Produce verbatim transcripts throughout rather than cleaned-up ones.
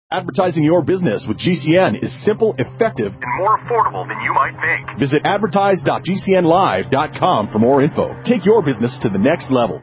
Advertising your business with G C N is simple, effective, and more affordable than you might think. Visit advertise dot g c n live dot com for more info. Take your business to the next level.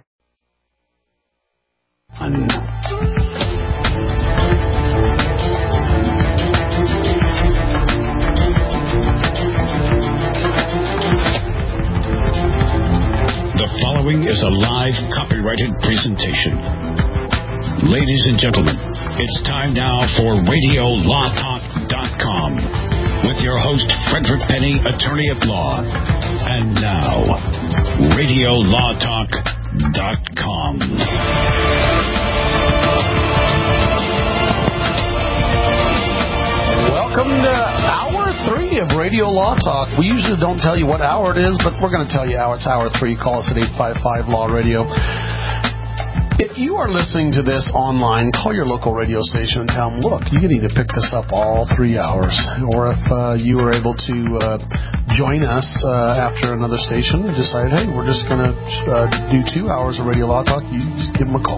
The following is a live copyrighted presentation. Ladies and gentlemen, it's time now for radio law talk dot com with your host, Frederick Penny, attorney at law. And now, radio law talk dot com. Welcome to hour three of Radio Law Talk. We usually don't tell you what hour it is, but we're going to tell you how it's hour three. Call us at eight five five law radio. If you are listening to this online, call your local radio station and tell them, look, you need to pick this up all three hours. Or if uh, you were able to uh, join us uh, after another station and decide, hey, we're just going to uh, do two hours of Radio Law Talk, you just give them a call.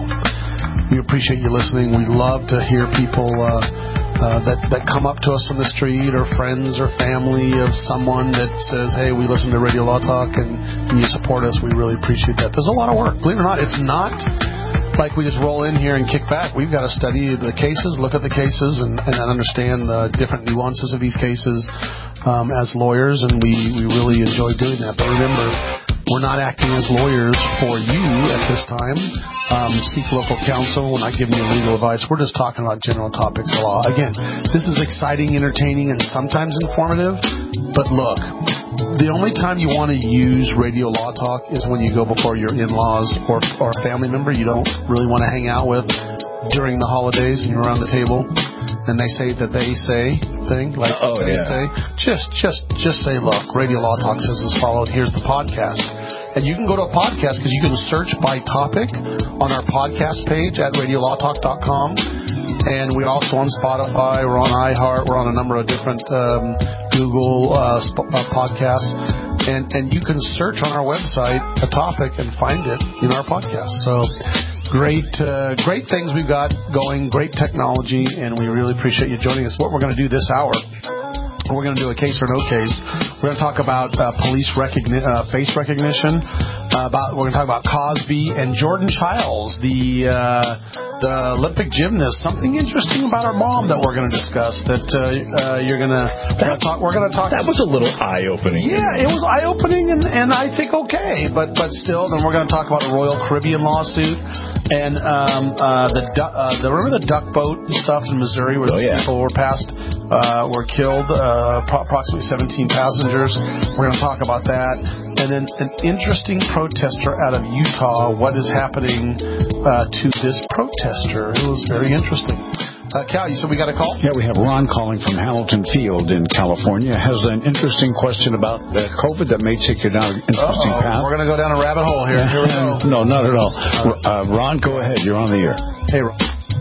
We appreciate you listening. We love to hear people uh, uh, that, that come up to us on the street, or friends or family of someone that says, hey, we listen to Radio Law Talk and, and you support us. We really appreciate that. There's a lot of work. Believe it or not, it's not like we just roll in here and kick back. We've got to study the cases, look at the cases, and, and understand the different nuances of these cases um, as lawyers, and we, we really enjoy doing that. But remember, we're not acting as lawyers for you at this time. Um, seek local counsel. We're not giving you legal advice. We're just talking about general topics of law. Again, this is exciting, entertaining, and sometimes informative, but look, the only time you want to use Radio Law Talk is when you go before your in-laws or, or a family member you don't really want to hang out with during the holidays and you're around the table and they say that they say thing, like oh, they yeah. say. Just, just, just say, look, Radio Law Talk says as followed. Here's the podcast. And you can go to a podcast because you can search by topic on our podcast page at radio law talk dot com. And we're also on Spotify, we're on iHeart, we're on a number of different um, Google uh, sp- uh, podcasts. And, and you can search on our website a topic and find it in our podcast. So great uh, great things we've got going, great technology, and we really appreciate you joining us. What we're going to do this hour, we're going to do a case or no case. We're going to talk about uh, police recogni- uh, face recognition. Uh, about we're going to talk about Cosby and Jordan Childs, the uh, the Olympic gymnast. Something interesting about our mom that we're going to discuss. That uh, uh, you're going to talk. We're going to talk. That was a little eye opening. Yeah, it was eye opening, and, and I think okay, but but still. Then we're going to talk about a Royal Caribbean lawsuit. And um, uh, the, du- uh, the remember the duck boat stuff in Missouri where oh, yeah. people were passed, uh, were killed, uh, pro- approximately seventeen passengers. We're going to talk about that. And then an interesting protester out of Utah. What is happening uh, to this protester? It was very interesting. Uh, Cal, you said we got a call? Yeah, we have Ron calling from Hamilton Field in California. Has an interesting question about uh, COVID that may take you down an interesting Uh-oh. path. We're going to go down a rabbit hole here. Here we go. No, not at all. Uh, Ron, go ahead. You're on the air. Hey, Ron.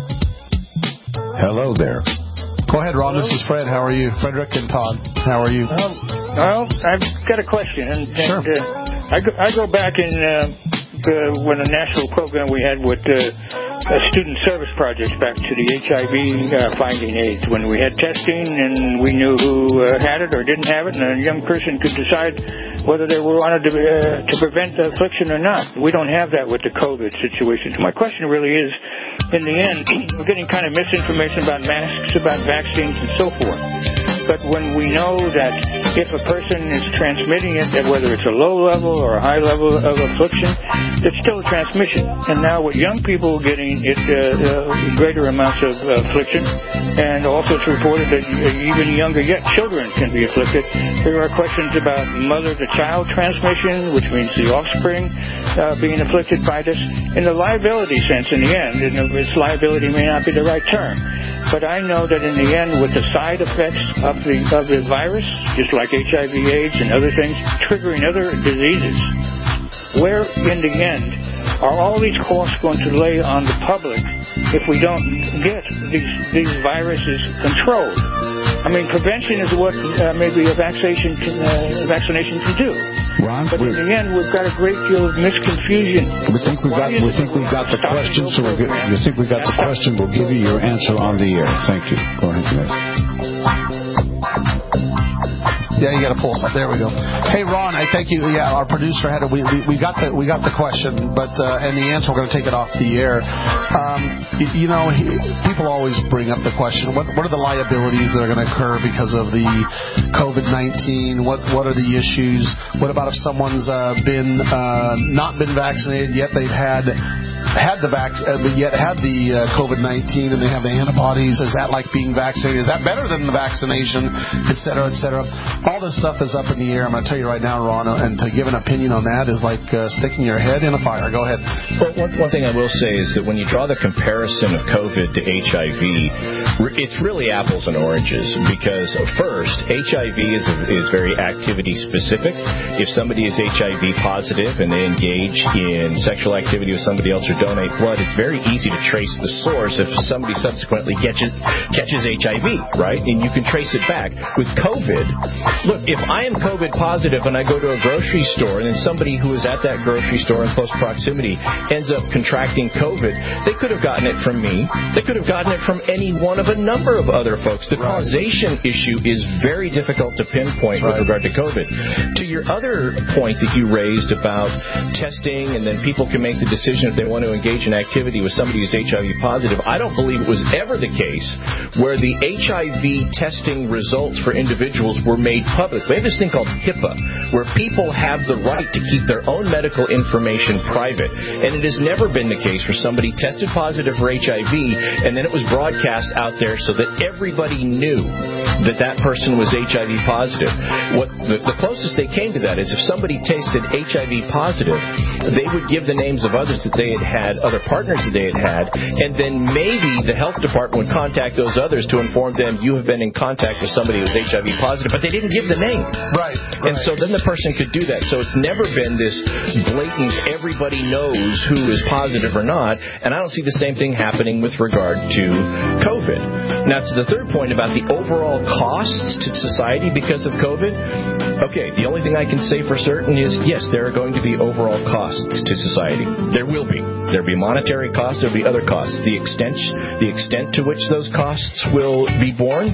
Hello there. Go ahead, Ron. Hello? This is Fred. How are you? Frederick and Todd. How are you? Um, well, I've got a question. And, sure. And, uh, I, go, I go back in uh, the, when a national program we had with uh, uh, student service projects back to the H I V uh, finding aids, when we had testing and we knew who uh, had it or didn't have it, and a young person could decide whether they wanted to, uh, to prevent the affliction or not. We don't have that with the COVID situation. So my question really is, in the end, we're getting kind of misinformation about masks, about vaccines, and so forth. But when we know that if a person is transmitting it, that whether it's a low level or a high level of affliction, it's still a transmission. And now with young people getting it, uh, uh, greater amounts of uh, affliction, and also it's reported that even younger yet children can be afflicted, there are questions about mother-to-child transmission, which means the offspring uh, being afflicted by this, in the liability sense in the end. And its liability may not be the right term. But I know that in the end, with the side effects of the of the virus, just like H I V AIDS and other things, triggering other diseases, where in the end are all these costs going to lay on the public if we don't get these these viruses controlled? I mean, prevention is what uh, maybe a vaccination can, uh, vaccination can do. Ron, but in the end, we've got a great deal of misconfusion. We think we've got, we think we've got the question, so we're good. We think we've got the question. We'll give you your answer on the air. Thank you. Go ahead, guys. Yeah, you got to pull us up. There we go. Hey, Ron, I thank you. Yeah, our producer had a, we, we we got the we got the question, but uh, and the answer. We're going to take it off the air. Um, you, you know, he, people always bring up the question: what what are the liabilities that are going to occur because of the COVID nineteen? What what are the issues? What about if someone's uh, been uh, not been vaccinated yet they've had had the vac, uh, but yet had the uh, COVID nineteen and they have the antibodies? Is that like being vaccinated? Is that better than the vaccination, et cetera, et cetera? All this stuff is up in the air. I'm going to tell you right now, Ron, and to give an opinion on that is like uh, sticking your head in a fire. Go ahead. Well, one, one thing I will say is that when you draw the comparison of COVID to H I V, it's really apples and oranges because, first, H I V is, is very activity-specific. If somebody is H I V positive and they engage in sexual activity with somebody else or donate blood, it's very easy to trace the source if somebody subsequently catches, catches H I V, right? And you can trace it back. With COVID, look, if I am COVID positive and I go to a grocery store and then somebody who is at that grocery store in close proximity ends up contracting COVID, they could have gotten it from me. They could have gotten it from any one of a number of other folks. The right. causation issue is very difficult to pinpoint right. with regard to COVID. To your other point that you raised about testing and then people can make the decision if they want to engage in activity with somebody who's H I V positive, I don't believe it was ever the case where the H I V testing results for individuals were made public. We have this thing called HIPAA, where people have the right to keep their own medical information private. And it has never been the case where somebody tested positive for H I V and then it was broadcast out there so that everybody knew that that person was H I V positive. What the, the closest they came to that is if somebody tasted H I V positive, they would give the names of others that they had had, other partners that they had had, and then maybe the health department would contact those others to inform them you have been in contact with somebody who's H I V positive, but they didn't give the name. Right. And right. so then the person could do that. So it's never been this blatant, everybody knows who is positive or not, and I don't see the same thing happening with regard to COVID. Now, to the third point about the overall costs to society because of COVID, okay, the only thing I can say for certain is, yes, there are going to be overall costs to society. There will be. There will be monetary costs, there will be other costs. The extent, the extent to which those costs will be borne,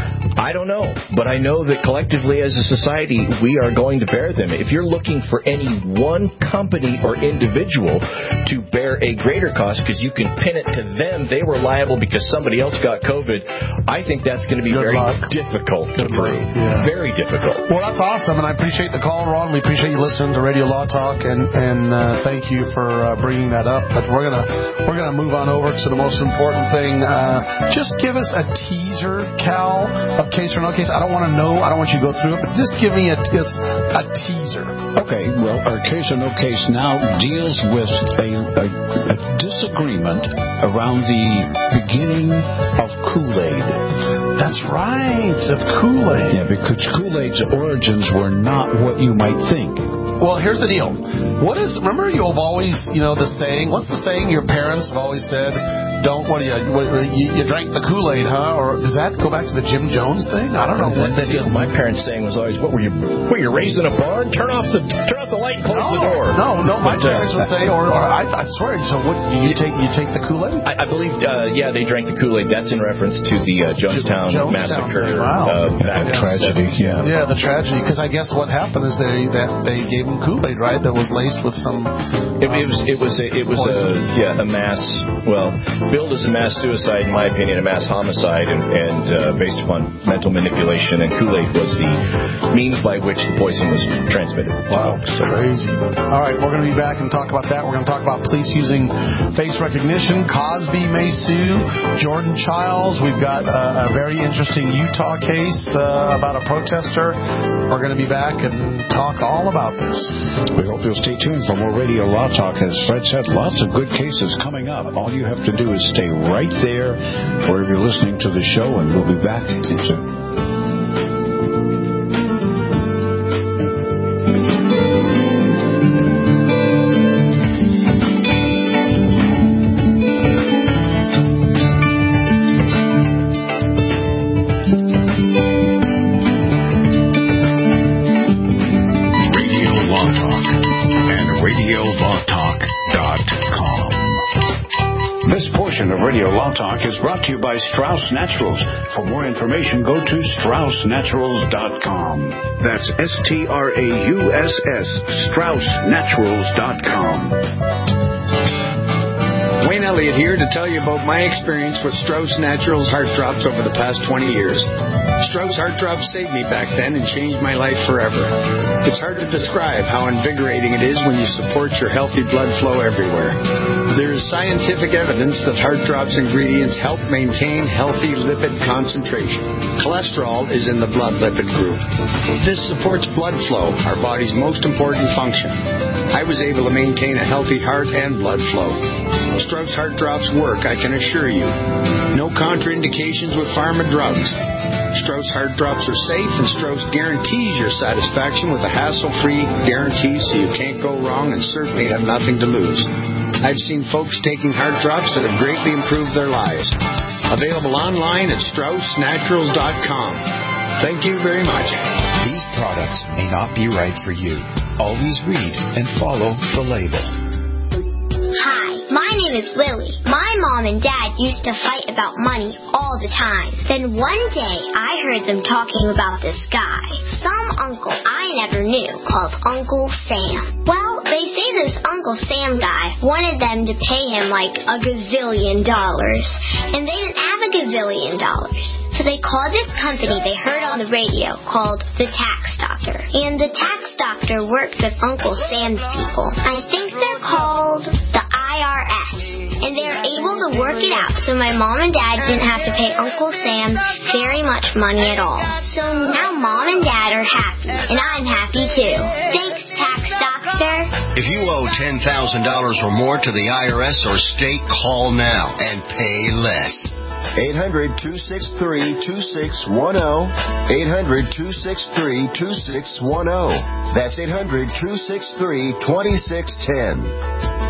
I don't know. But I know that collectively as a society, we are going to bear them. If you're looking for any one company or individual to bear a greater cost because you can pin it to them, they were liable because somebody else got COVID, I think that's going to be Good very luck. difficult Good to prove. Yeah. Very difficult. Well, that's awesome, and I appreciate the call, Ron. We appreciate you listening to Radio Law Talk, and, and uh, thank you for uh, bringing that up. But we're gonna we're gonna move on over to the most important thing. Uh, just give us a teaser, Cal, of case or no case. I don't want to know. I don't want you to go through it, but just give me a, just a teaser. Okay. Well, our case or no case now deals with a, a, a disagreement around the beginning of Kool-Aid. That's right, of Kool-Aid. Yeah, because Kool-Aid's origins were not what you might think. Well, here's the deal. What is, remember you've always, you know, the saying, what's the saying your parents have always said? Don't, what do you, what, you, you drank the Kool-Aid, huh? Or does that go back to the Jim Jones thing? I don't know. What the deal. My parents' saying was always, what were you, were you raised in a barn? Turn off the, turn off the light and close no, the door. No, no, my but, parents uh, would say, or, or I, I swear, so what, you take, you take the Kool-Aid? I, I believe, uh, yeah, they drank the Kool-Aid. That's in reference to the uh, Jonestown, Jonestown massacre. Wow. Uh, that tragedy, yeah. Yeah, the tragedy, because I guess what happened is they, that they gave them Kool-Aid, right? That was laced with some. Um, it, it was it was a, it was a yeah a mass well billed as a mass suicide, in my opinion, a mass homicide, and, and uh, based upon mental manipulation. And Kool-Aid was the means by which the poison was transmitted. Wow, so crazy. All right, we're going to be back and talk about that. We're going to talk about police using face recognition. Cosby may sue. Jordan Childs. We've got a, a very interesting Utah case uh, about a protester. We're going to be back and talk all about this. We hope you'll stay tuned for more Radio Law Talk. As Fred said, lots of good cases coming up. All you have to do is stay right there wherever you're listening to the show, and we'll be back soon. Talk is brought to you by Strauss Naturals. For more information, go to strauss naturals dot com. That's S T R A U S S, strauss naturals dot com. Wayne Elliott here to tell you about my experience with Strauss Naturals Heart Drops over the past twenty years. Strauss Heart Drops saved me back then and changed my life forever. It's hard to describe how invigorating it is when you support your healthy blood flow everywhere. There is scientific evidence that Heart Drops ingredients help maintain healthy lipid concentration. Cholesterol is in the blood lipid group. This supports blood flow, our body's most important function. I was able to maintain a healthy heart and blood flow. Strauss Heart Drops work, I can assure you. No contraindications with pharma drugs. Strauss Heart Drops are safe, and Strauss guarantees your satisfaction with a hassle-free guarantee, so you can't go wrong and certainly have nothing to lose. I've seen folks taking Heart Drops that have greatly improved their lives. Available online at strauss naturals dot com. Thank you very much. These products may not be right for you. Always read and follow the label. Hi, my name is Lily. My mom and dad used to fight about money all the time. Then one day, I heard them talking about this guy, some uncle I never knew, called Uncle Sam. Well, they say this Uncle Sam guy wanted them to pay him like a gazillion dollars, and they didn't have a gazillion dollars. So they called this company they heard on the radio called the Tax Doctor. And the Tax Doctor worked with Uncle Sam's people. I think they're called the I R S. And they're able to work it out so my mom and dad didn't have to pay Uncle Sam very much money at all. So now mom and dad are happy, and I'm happy too. Thanks, Tax Doctor. If you owe ten thousand dollars or more to the I R S or state, call now and pay less. eight hundred, two six three, two six one zero. eight hundred, two six three, two six one zero. That's eight hundred, two six three, two six one zero.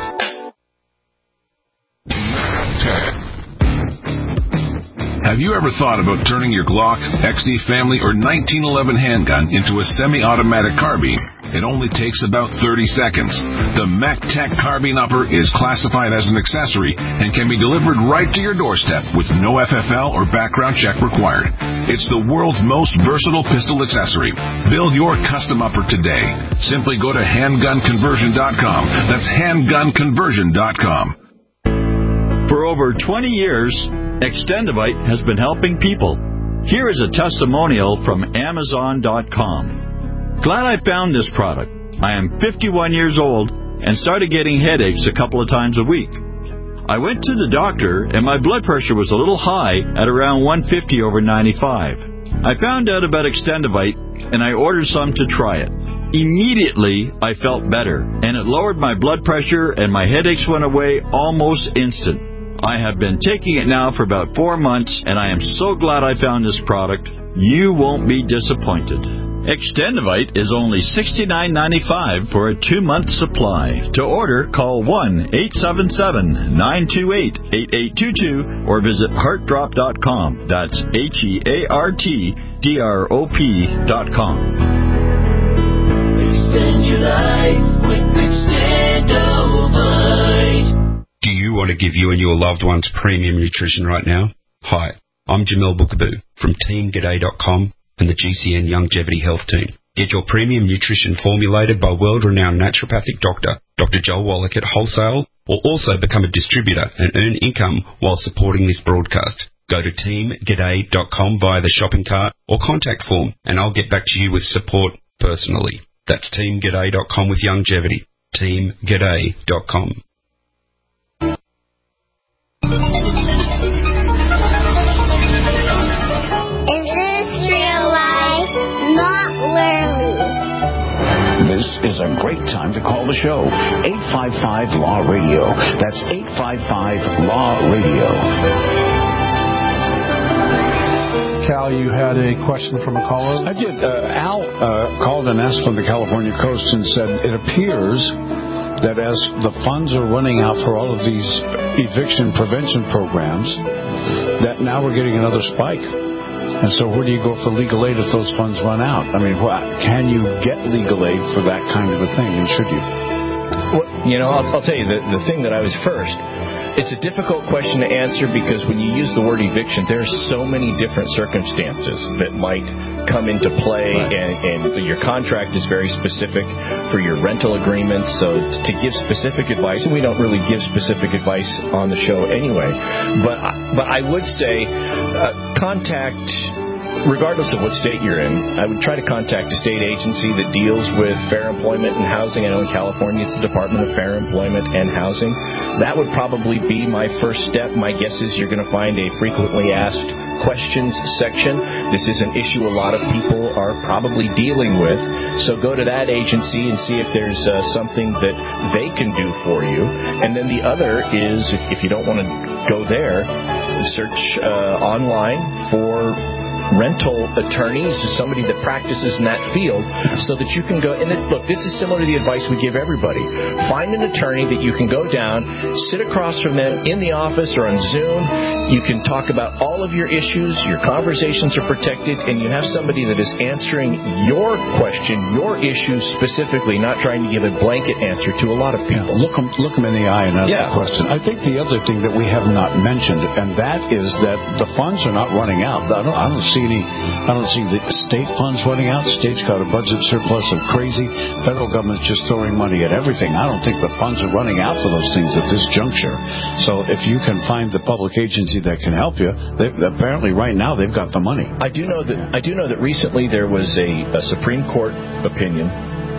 Have you ever thought about turning your Glock, X D Family, or nineteen eleven handgun into a semi-automatic carbine? It only takes about thirty seconds. The MacTech Carbine Upper is classified as an accessory and can be delivered right to your doorstep with no F F L or background check required. It's the world's most versatile pistol accessory. Build your custom upper today. Simply go to handgun conversion dot com. That's handgun conversion dot com. For over twenty years, Extendivite has been helping people. Here is a testimonial from amazon dot com. Glad I found this product. I am fifty-one years old and started getting headaches a couple of times a week. I went to the doctor and my blood pressure was a little high at around one fifty over ninety-five. I found out about Extendivite and I ordered some to try it. Immediately, I felt better, and it lowered my blood pressure and my headaches went away almost instant. I have been taking it now for about four months, and I am so glad I found this product. You won't be disappointed. Extendivite is only sixty-nine ninety-five for a two-month supply. To order, call one eight seven seven, nine two eight, eight eight two two or visit heart drop dot com. That's H E A R T D R O P dot com. Extend your life with Extendivite. Do you want to give you and your loved ones premium nutrition right now? Hi, I'm Jamel Bookaboo from team g'day dot com and the G C N Longevity Health Team. Get your premium nutrition formulated by world-renowned naturopathic doctor, Doctor Joel Wallach at wholesale, or also become a distributor and earn income while supporting this broadcast. Go to team g'day dot com via the shopping cart or contact form, and I'll get back to you with support personally. That's team g'day dot com with longevity. team g'day dot com. This is a great time to call the show. eight five five Law Radio. That's eight five five Law Radio. Cal, you had a question from a caller? I did. Uh, Al uh, called and asked from the California coast and said it appears that as the funds are running out for all of these eviction prevention programs, that now we're getting another spike. And so where do you go for legal aid if those funds run out? I mean, can you get legal aid for that kind of a thing, and should you? Well, you know, I'll, I'll tell you, the, the thing that I was first, it's a difficult question to answer because when you use the word eviction, there are so many different circumstances that might come into play, right. and, and your contract is very specific for your rental agreements. So to give specific advice, and we don't really give specific advice on the show anyway, but, but I would say uh, contact... Regardless of what state you're in, I would try to contact a state agency that deals with fair employment and housing. I know in California it's the Department of Fair Employment and Housing. That would probably be my first step. My guess is you're going to find a frequently asked questions section. This is an issue a lot of people are probably dealing with. So go to that agency and see if there's uh, something that they can do for you. And then the other is, if, if you don't want to go there, search uh, online for rental attorneys, somebody that practices in that field, so that you can go, and it's, look, this is similar to the advice we give everybody. Find an attorney that you can go down, sit across from them in the office or on Zoom. You can talk about all of your issues, your conversations are protected, and you have somebody that is answering your question, your issue specifically, not trying to give a blanket answer to a lot of people. Yeah, look them look them in the eye and ask yeah. the question. I think the other thing that we have not mentioned, and that is that the funds are not running out. I don't, I don't see any, I don't see the state funds running out. State's got a budget surplus of crazy. Federal government's just throwing money at everything. I don't think the funds are running out for those things at this juncture. So if you can find the public agency that can help you, they, apparently right now they've got the money. I do know that I do know that recently there was a, a Supreme Court opinion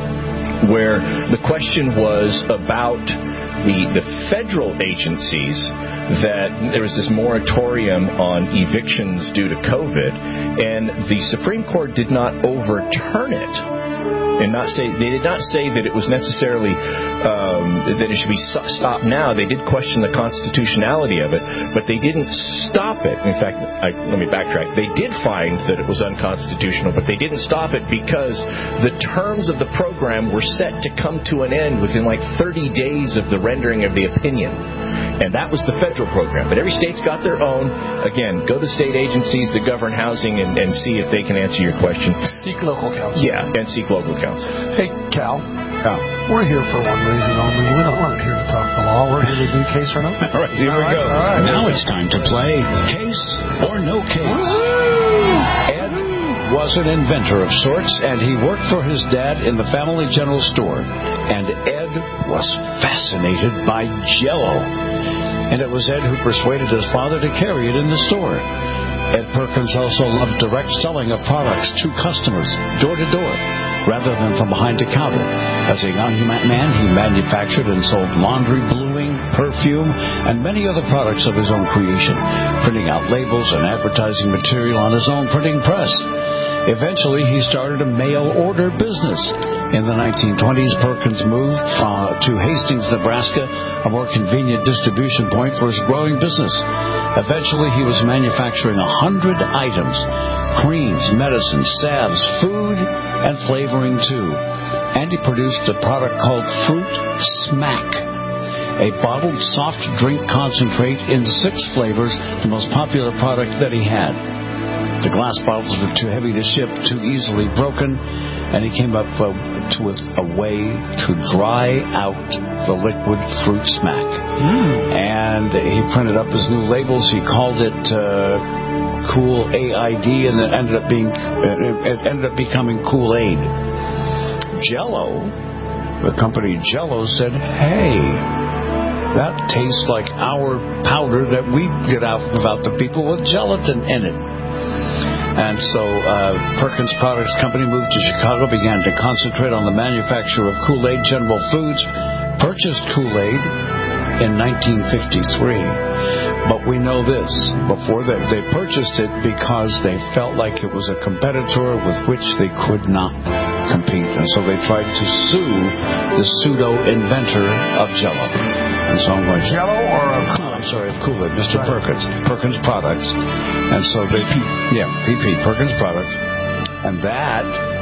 where the question was about the the federal agencies, that there was this moratorium on evictions due to COVID, and the Supreme Court did not overturn it. And not say they did not say that it was necessarily um, that it should be stopped now. They did question the constitutionality of it, but they didn't stop it. In fact, I, let me backtrack. They did find that it was unconstitutional, but they didn't stop it because the terms of the program were set to come to an end within like thirty days of the rendering of the opinion. And that was the federal program. But every state's got their own. Again, go to state agencies that govern housing and, and see if they can answer your question. Seek local counsel. Yeah, and seek local counsel. Hey, Cal. Yeah. We're here for one reason only. We don't, we're not here to talk the law. We're here to do case or no. All right, here we go. All right. Now it's time to play Case or No Case. Ed was an inventor of sorts, and he worked for his dad in the family general store. And Ed was fascinated by Jell-O. And it was Ed who persuaded his father to carry it in the store. Ed Perkins also loved direct selling of products to customers, door to door, rather than from behind the counter. As a young man, he manufactured and sold laundry, bluing, perfume, and many other products of his own creation, printing out labels and advertising material on his own printing press. Eventually, he started a mail-order business. In the nineteen twenties, Perkins moved uh, to Hastings, Nebraska, a more convenient distribution point for his growing business. Eventually, he was manufacturing one hundred items, creams, medicines, salves, food, and flavoring, too. And he produced a product called Fruit Smack, a bottled soft drink concentrate in six flavors, the most popular product that he had. The glass bottles were too heavy to ship, too easily broken, and he came up uh, to, with a way to dry out the liquid Fruit Smack. Mm. And he printed up his new labels. He called it uh, Cool A I D, and it ended up being it ended up becoming Kool-Aid. Jell-O, the company Jell-O, said, "Hey, that tastes like our powder that we get out about the people with gelatin in it." And so uh, Perkins Products Company moved to Chicago, began to concentrate on the manufacture of Kool-Aid. General Foods purchased Kool-Aid in nineteen fifty-three. But we know this, before they, they purchased it because they felt like it was a competitor with which they could not compete. And so they tried to sue the pseudo-inventor of Jell-O. And so I'm going, Jell-O or a Kool-Aid? I'm sorry, Kool-Aid, Mister Right. Perkins. Perkins Products. And so they, yeah, P P, Perkins Products. And that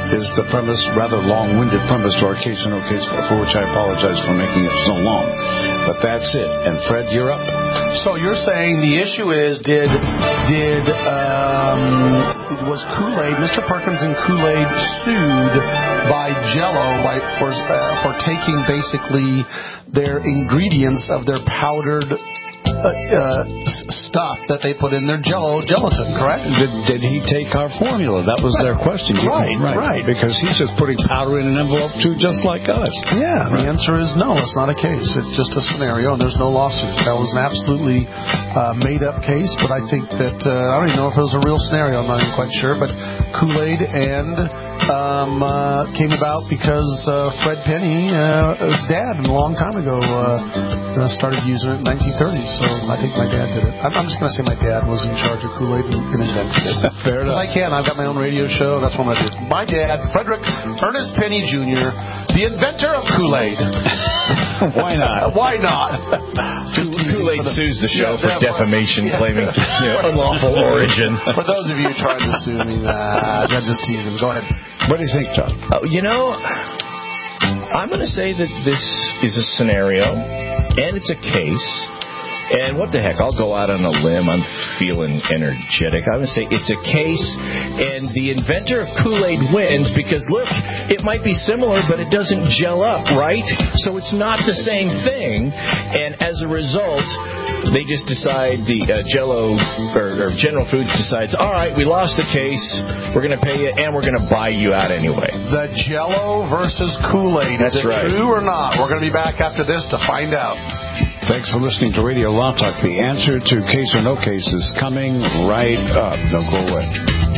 is the premise, rather long-winded premise to our case or no case, for which I apologize for making it so long. But that's it. And Fred, you're up. So you're saying the issue is, did did um, was Kool-Aid, Mister Perkins and Kool-Aid sued by Jell-O by for uh, for taking basically their ingredients of their powdered Uh, uh, stuff that they put in their Jell-O gelatin, correct? Did, did he take our formula? That was their question. Right, right, right. Because he's just putting powder in an envelope too, just like us. Yeah, right. The answer is no, it's not a case. It's just a scenario, and there's no lawsuit. That was an absolutely uh, made-up case, but I think that, uh, I don't even know if it was a real scenario, I'm not even quite sure, but Kool-Aid and um, uh, came about because uh, Fred Penny, uh, his dad, a long time ago, uh, started using it in the nineteen thirties. So I think my dad did it. I'm, I'm just going to say my dad was in charge of Kool-Aid and, and invented it. Fair enough. I can. I've got my own radio show. That's what I'm going to do. My dad, Frederick Ernest Penny Junior, the inventor of Kool-Aid. Why not? Why not? Kool-Aid sues the show yeah, for defamation, yeah. claiming you know, unlawful origin. For those of you trying to sue me, uh, I'm just teasing. Go ahead. What do you think, Todd? Uh, you know, I'm going to say that this is a scenario, and it's a case. And what the heck, I'll go out on a limb. I'm feeling energetic. I'm going to say it's a case, and the inventor of Kool-Aid wins because, look, it might be similar, but it doesn't gel up, right? So it's not the same thing. And as a result, they just decide, the uh, Jell-O or, or General Foods decides, all right, we lost the case. We're going to pay you, and we're going to buy you out anyway. The Jell-O versus Kool-Aid. That's is it right. True or not? We're going to be back after this to find out. Thanks for listening to Radio Law Talk. The answer to Case or No Case is coming right up. Don't go away.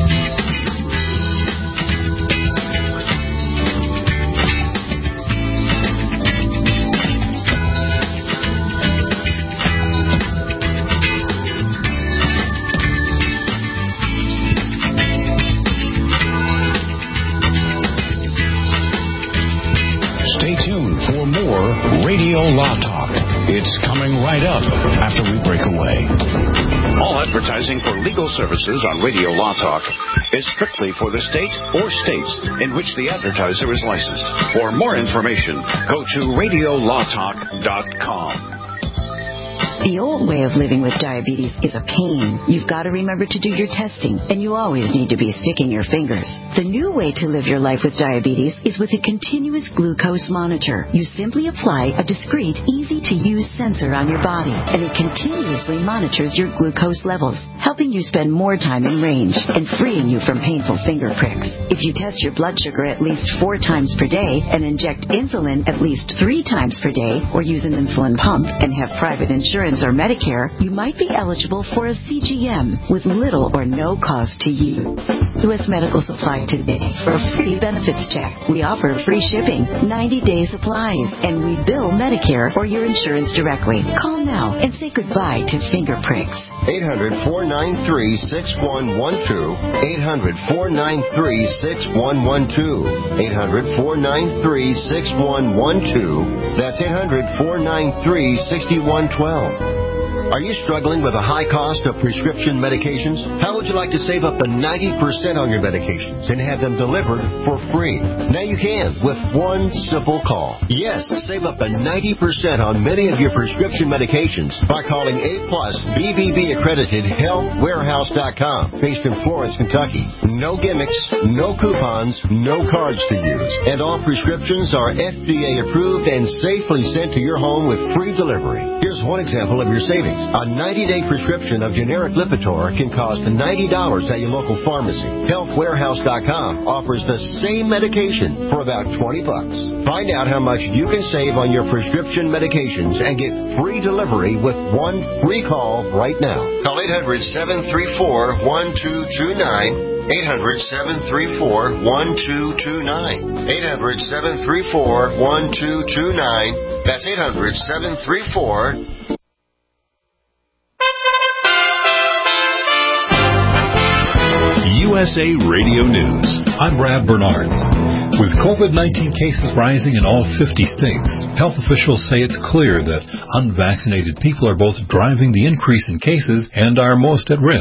Stay tuned for more Radio Law Talk. It's coming right up after we break away. All advertising for legal services on Radio Law Talk is strictly for the state or states in which the advertiser is licensed. For more information, go to radio law talk dot com. The old way of living with diabetes is a pain. You've got to remember to do your testing, and you always need to be sticking your fingers. The new way to live your life with diabetes is with a continuous glucose monitor. You simply apply a discreet, easy-to-use sensor on your body, and it continuously monitors your glucose levels, helping you spend more time in range and freeing you from painful finger pricks. If you test your blood sugar at least four times per day and inject insulin at least three times per day, or use an insulin pump and have private insurance or Medicare, you might be eligible for a C G M with little or no cost to you. U S Medical Supply today for a free benefits check. We offer free shipping, ninety-day supplies, and we bill Medicare or your insurance directly. Call now and say goodbye to finger pricks. eight hundred, four nine three, six one one two. eight hundred, four nine three, six one one two. eight hundred, four nine three, six one one two. That's eight hundred, four nine three, six one one two. Are you struggling with a high cost of prescription medications? How would you like to save up to ninety percent on your medications and have them delivered for free? Now you can with one simple call. Yes, save up to ninety percent on many of your prescription medications by calling A plus B B B accredited health warehouse dot com, based in Florence, Kentucky. No gimmicks, no coupons, no cards to use. And all prescriptions are F D A approved and safely sent to your home with free delivery. Here's one example of your savings. A ninety-day prescription of generic Lipitor can cost ninety dollars at your local pharmacy. health warehouse dot com offers the same medication for about twenty bucks. Find out how much you can save on your prescription medications and get free delivery with one free call right now. Call eight hundred, seven three four, one two two nine. eight hundred, seven three four, one two two nine. eight hundred, seven three four, one two two nine. That's eight hundred, seven three four. U S A Radio News. I'm Brad Bernards. With COVID nineteen cases rising in all fifty states, health officials say it's clear that unvaccinated people are both driving the increase in cases and are most at risk.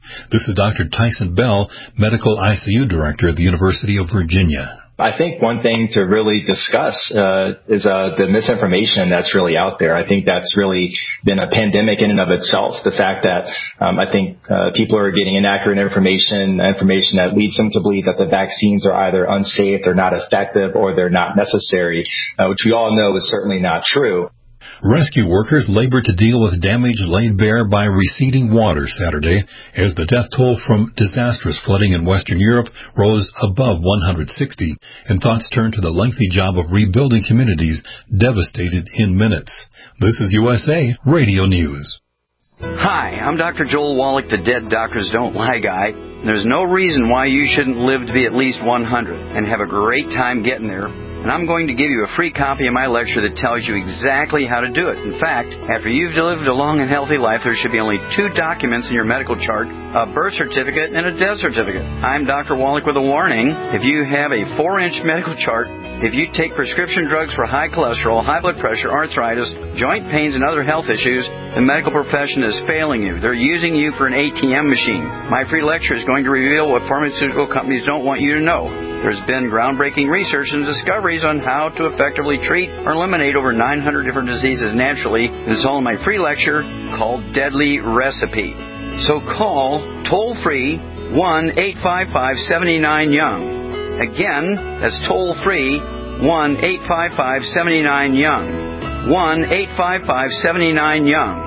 This is Doctor Tyson Bell, Medical I C U Director at the University of Virginia. I think one thing to really discuss uh, is uh, the misinformation that's really out there. I think that's really been a pandemic in and of itself. The fact that um, I think uh, people are getting inaccurate information, information that leads them to believe that the vaccines are either unsafe, they're not effective, or they're not necessary, uh, which we all know is certainly not true. Rescue workers labored to deal with damage laid bare by receding water Saturday as the death toll from disastrous flooding in Western Europe rose above one hundred sixty, and thoughts turned to the lengthy job of rebuilding communities devastated in minutes. This is U S A Radio News. Hi, I'm Doctor Joel Wallach, the Dead Doctors Don't Lie guy. There's no reason why you shouldn't live to be at least one hundred and have a great time getting there. And I'm going to give you a free copy of my lecture that tells you exactly how to do it. In fact, after you've lived a long and healthy life, there should be only two documents in your medical chart, a birth certificate and a death certificate. I'm Doctor Wallach with a warning. If you have a four-inch medical chart, if you take prescription drugs for high cholesterol, high blood pressure, arthritis, joint pains, and other health issues, the medical profession is failing you. They're using you for an A T M machine. My free lecture is going to reveal what pharmaceutical companies don't want you to know. There's been groundbreaking research and discoveries on how to effectively treat or eliminate over nine hundred different diseases naturally. It's all in my free lecture called Deadly Recipe. So call toll-free one eight five five, seven nine, young. Again, that's toll-free one eight five five, seven nine, young. one eight five five, seven nine, young.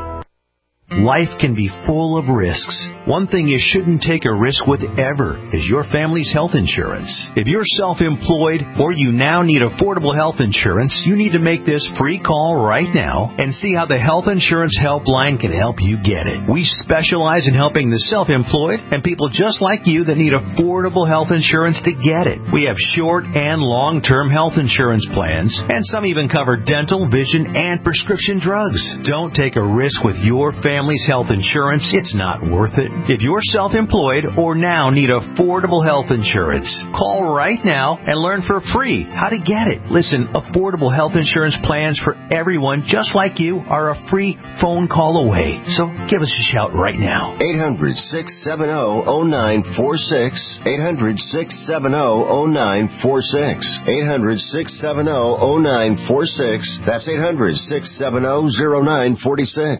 Life can be full of risks. One thing you shouldn't take a risk with ever is your family's health insurance. If you're self-employed or you now need affordable health insurance, you need to make this free call right now and see how the Health Insurance Helpline can help you get it. We specialize in helping the self-employed and people just like you that need affordable health insurance to get it. We have short and long-term health insurance plans, and some even cover dental, vision, and prescription drugs. Don't take a risk with your family. Family's health insurance, it's not worth it. If you're self-employed or now need affordable health insurance, call right now and learn for free how to get it. Listen, affordable health insurance plans for everyone just like you are a free phone call away. So give us a shout right now. eight hundred, six seven zero, zero nine four six. eight hundred, six seven zero, zero nine four six. eight hundred, six seven zero, zero nine four six. That's eight hundred, six seven zero, zero nine four six.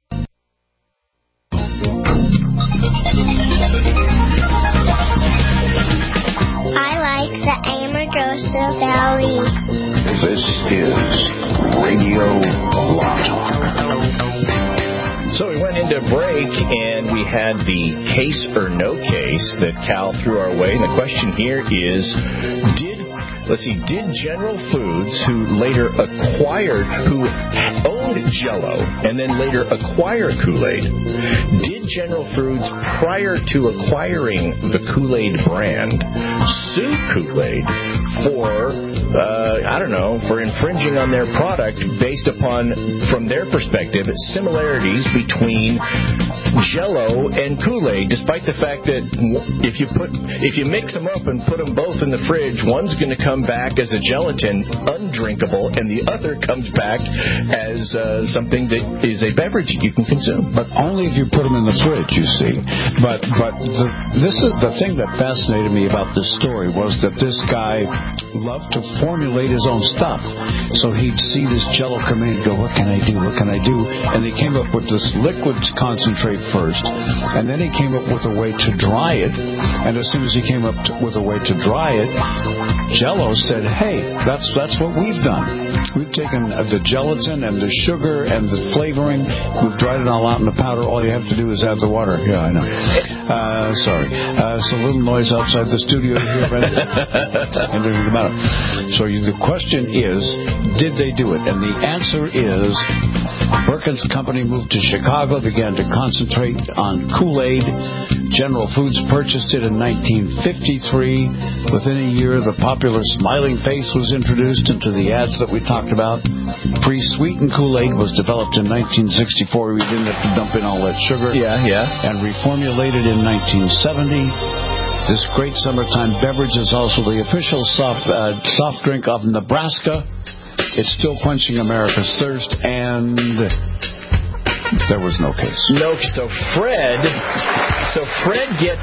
The Amargosa Valley. This is Radio Law Talk. So we went into break and we had the case or no case that Cal threw our way. And the question here is, did Let's see, did General Foods, who later acquired, who owned Jell-O and then later acquired Kool-Aid, did General Foods, prior to acquiring the Kool-Aid brand, sue Kool-Aid for, uh, I don't know, for infringing on their product based upon, from their perspective, similarities between Jell-O and Kool-Aid, despite the fact that if you put, if you mix them up and put them both in the fridge, one's going to come back as a gelatin, undrinkable, and the other comes back as uh, something that is a beverage you can consume. But only if you put them in the fridge, you see. But but the, this is the thing that fascinated me about this story was that this guy loved to formulate his own stuff. So he'd see this Jell-O come in and go, what can I do, what can I do? And he came up with this liquid concentrate first, and then he came up with a way to dry it. And as soon as he came up to, with a way to dry it, Jell-O said, hey, that's that's what we've done. We've taken uh, the gelatin and the sugar and the flavoring, we've dried it all out in the powder. All you have to do is add the water. Yeah, I know. Uh, sorry. Uh, it's a little noise outside the studio here, but anything about it. So you, the question is, did they do it? And the answer is, Perkins Company moved to Chicago, began to concentrate on Kool-Aid. General Foods purchased it in nineteen fifty-three. Within a year, the popular Smiling Face was introduced into the ads that we talked about. Pre-sweetened Kool-Aid was developed in nineteen sixty-four. We didn't have to dump in all that sugar. Yeah, yeah. And reformulated in nineteen seventy. This great summertime beverage is also the official soft uh, soft drink of Nebraska. It's still quenching America's thirst, and There was no case. No. So Fred, so Fred gets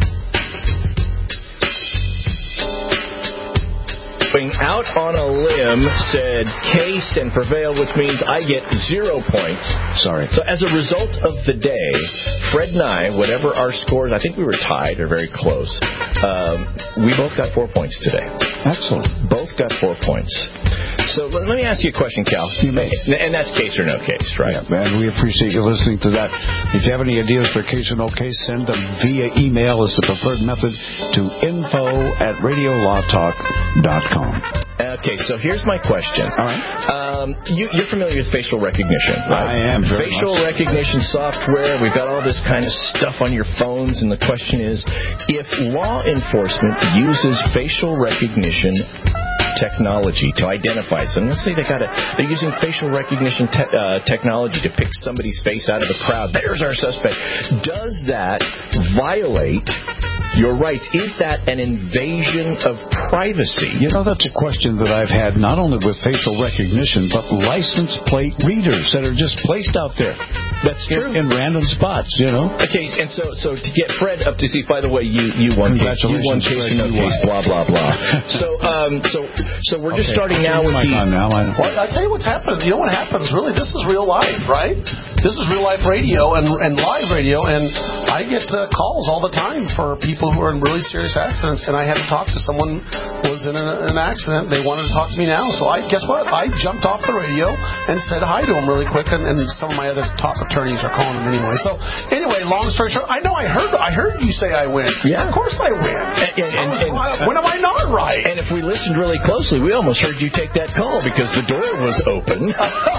going out on a limb, said case and prevail, which means I get zero points. Sorry. So as a result of the day, Fred and I, whatever our scores, I think we were tied or very close. Um, we both got four points today. Excellent. Both got four points. So let me ask you a question, Cal. You may. And that's case or no case, right? Yeah, man, we appreciate you listening to that. If you have any ideas for case or no case, send them via email as the preferred method to info at radio law talk dot com. Okay, so here's my question. All right. Um, you, you're familiar with facial recognition, right? I am. Very facial much. recognition software. We've got all this kind of stuff on your phones, and the question is, if law enforcement uses facial recognition technology to identify someone. Let's say they got a, they're using facial recognition te- uh, technology to pick somebody's face out of the crowd. There's our suspect. Does that violate your rights? Is that an invasion of privacy? You know, that's a question that I've had not only with facial recognition, but license plate readers that are just placed out there. That's true. In, in random spots, you know. Okay, and so so to get Fred up to see, by the way, you, you won case, you won case, Fred, no case, blah, blah, blah. so, um, so, so we're just okay. starting now with the... Now, I well, I tell you what's happening. You know what happens, really? This is real life, right? This is real life radio and, and live radio, and I get uh, calls all the time for people who are in really serious accidents, and I had to talk to someone who was in an, an accident. They wanted to talk to me now, so I guess what? I jumped off the radio and said hi to him really quick, and, and some of my other top attorneys are calling him anyway. So anyway, long story short, I know I heard I heard you say I win. Yeah, of course I win. And, and, and, I was, and, when am I not right? And if we listened really closely, we almost heard you take that call because the door was open.